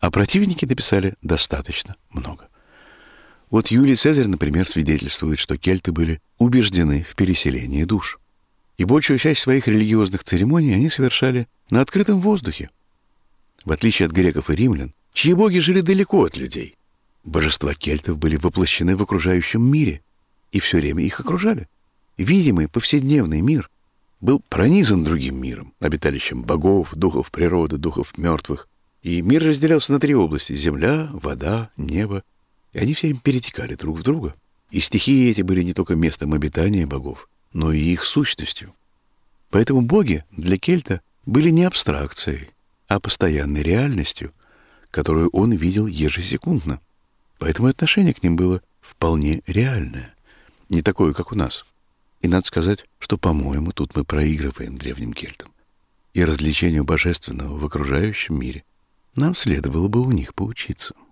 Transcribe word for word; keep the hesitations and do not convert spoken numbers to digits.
а противники написали достаточно много. Вот Юлий Цезарь, например, свидетельствует, что кельты были убеждены в переселении душ. И большую часть своих религиозных церемоний они совершали на открытом воздухе. В отличие от греков и римлян, чьи боги жили далеко от людей, божества кельтов были воплощены в окружающем мире и все время их окружали. Видимый повседневный мир был пронизан другим миром, обиталищем богов, духов природы, духов мертвых. И мир разделялся на три области — земля, вода, небо. И они все им перетекали друг в друга. И стихии эти были не только местом обитания богов, но и их сущностью. Поэтому боги для кельта были не абстракцией, а постоянной реальностью, которую он видел ежесекундно. Поэтому отношение к ним было вполне реальное, не такое, как у нас. И надо сказать, что, по-моему, тут мы проигрываем древним кельтам. И развлечению божественного в окружающем мире нам следовало бы у них поучиться.